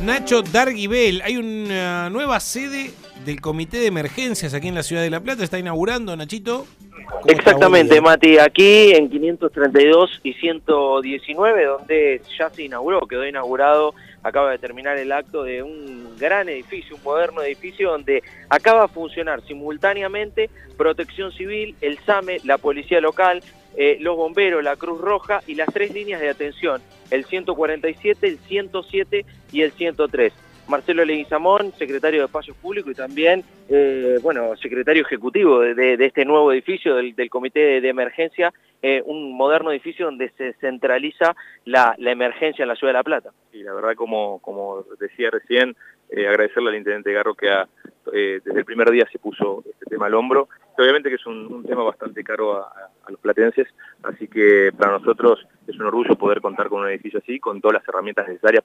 Nacho Darguibel, hay una nueva sede del Comité de Emergencias aquí en la Ciudad de La Plata, está inaugurando, Nachito. Exactamente, Mati, aquí en 532 y 119, donde ya se inauguró, quedó inaugurado, acaba de terminar el acto de un gran edificio, un moderno edificio donde acaba de funcionar simultáneamente Protección Civil, el SAME, la Policía Local, los bomberos, la Cruz Roja y las 3 líneas de atención, el 147, el 107 y el 103. Marcelo Leguizamón, secretario de Espacios Públicos y también, secretario ejecutivo de este nuevo edificio del Comité de Emergencia, un moderno edificio donde se centraliza la emergencia en la Ciudad de La Plata. Y la verdad, como decía recién, agradecerle al Intendente Garro que desde el primer día se puso este tema al hombro. Obviamente que es un tema bastante caro a los platenses, así que para nosotros es un orgullo poder contar con un edificio así, con todas las herramientas necesarias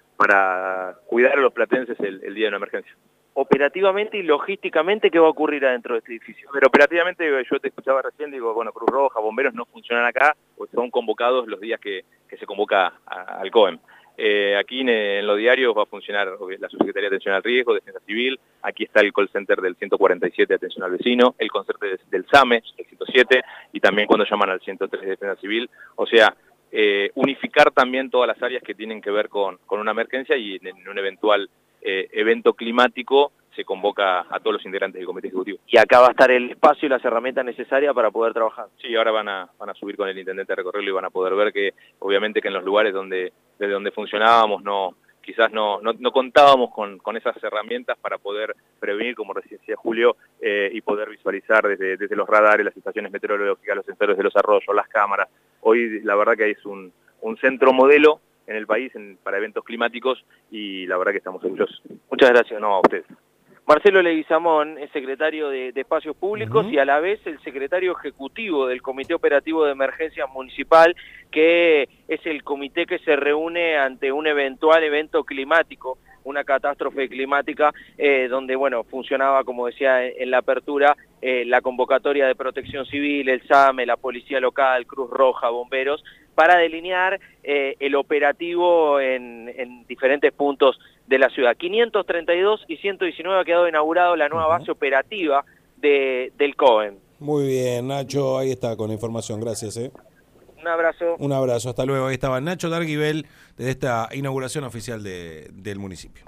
para cuidar a los platenses el día de una emergencia. Operativamente y logísticamente, ¿qué va a ocurrir adentro de este edificio? Pero operativamente, yo te escuchaba recién, digo, bueno, Cruz Roja, bomberos no funcionan acá, pues son convocados los días que se convoca al COEM. Aquí en lo diario va a funcionar la Subsecretaría de Atención al Riesgo, Defensa Civil, aquí está el call center del 147 de Atención al Vecino, el call center del SAME, el 107, y también cuando llaman al 103 de Defensa Civil, o sea, unificar también todas las áreas que tienen que ver con una emergencia y en un eventual evento climático se convoca a todos los integrantes del comité ejecutivo. Y acá va a estar el espacio y las herramientas necesarias para poder trabajar. Sí, ahora van a subir con el intendente a recorrerlo y van a poder ver que obviamente que en los lugares desde donde funcionábamos quizás no contábamos con esas herramientas para poder prevenir, como recién decía Julio, y poder visualizar desde los radares, las estaciones meteorológicas, los sensores de los arroyos, las cámaras. Hoy la verdad que es un centro modelo en el país para eventos climáticos y la verdad que estamos orgullosos. Muchas gracias. No, a ustedes. Marcelo Leguizamón es secretario de Espacios Públicos y a la vez el secretario ejecutivo del Comité Operativo de Emergencia Municipal, que es el comité que se reúne ante un eventual evento climático, una catástrofe climática, donde, funcionaba, como decía en la apertura, la convocatoria de Protección Civil, el SAME, la Policía Local, Cruz Roja, bomberos, para delinear el operativo en diferentes puntos de la ciudad. 532 y 119 ha quedado inaugurado la nueva base operativa del COEM. Muy bien, Nacho, ahí está con la información, gracias. Un abrazo. Un abrazo, hasta luego. Ahí estaba Nacho Darguibel desde esta inauguración oficial del municipio.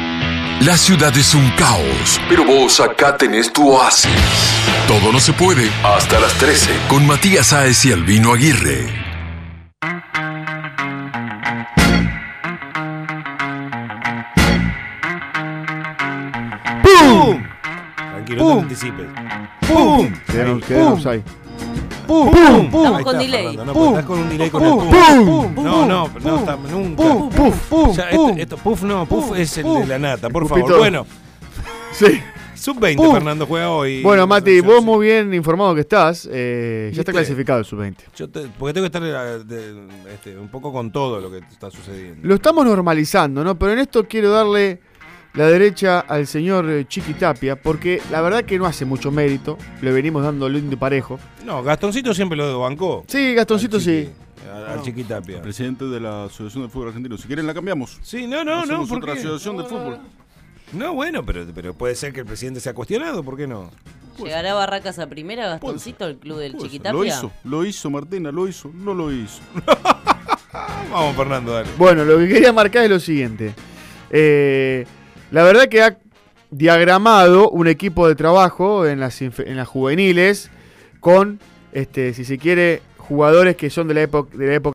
La ciudad es un caos, pero vos acá tenés tu oasis. Todo no se puede hasta las 13 con Matías Sáez y Albino Aguirre. ¡Pum! Tranquilo, no te anticipes. ¡Pum! Quedamos ahí. ¡Pum! ¡Pum! ¡Pum! Estamos con delay. Fernando, no, estás con un delay con el pum. No está nunca. Puff es el de la nata, por favor. Bueno. Sí. Sub-20, Fernando juega hoy. Bueno, Mati, vos muy bien informado que estás. Ya está clasificado el Sub-20. Porque tengo que estar un poco con todo lo que está sucediendo. Lo estamos normalizando, ¿no? Pero en esto quiero darle la derecha al señor Chiqui Tapia, porque la verdad que no hace mucho mérito. Le venimos dando lindo y parejo. No, Gastoncito siempre lo bancó. Sí, Gastoncito sí. Al Chiqui Tapia. Presidente de la Asociación de Fútbol Argentino. Si quieren la cambiamos. Sí, no. ¿Por qué? Asociación de Fútbol. No, bueno, pero puede ser que el presidente sea cuestionado, ¿por qué no? ¿Llegará Barracas a primera, Gastoncito, el club del Chiquitapia? Lo hizo, Martina, no lo hizo. Vamos, Fernando, dale. Bueno, lo que quería marcar es lo siguiente. La verdad que ha diagramado un equipo de trabajo en las juveniles con, si se quiere, jugadores que son de la época